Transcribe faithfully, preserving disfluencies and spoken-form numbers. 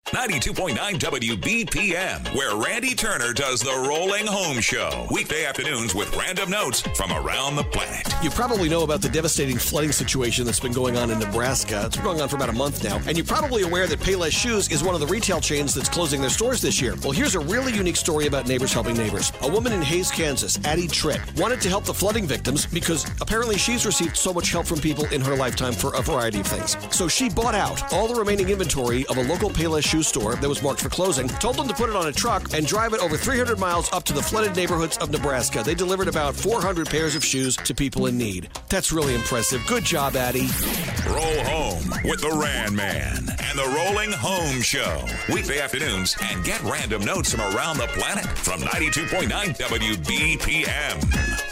ninety-two point nine W B P M, where Randy Turner does the Rolling Home Show. Weekday afternoons with random notes from around the planet. You probably know about the devastating flooding situation that's been going on in Nebraska. It's been going on for about a month now. And you're probably aware that Payless Shoes is one of the retail chains that's closing their stores this year. Well, here's a really unique story about neighbors helping neighbors. A woman in Hayes, Kansas, Addie Tripp, wanted to help the flooding victims because apparently she's received so much help from people in her lifetime for a variety of things. So she bought out all the remaining inventory of a local Payless Shoe store that was marked for closing, told them to put it on a truck and drive it over three hundred miles up to the flooded neighborhoods of Nebraska. They delivered about four hundred pairs of shoes to people in need. That's really impressive. Good job, Addie. Roll home with the Ran Man and the Rolling Home Show. Weekday afternoons, and get random notes from around the planet from ninety-two point nine W B P M.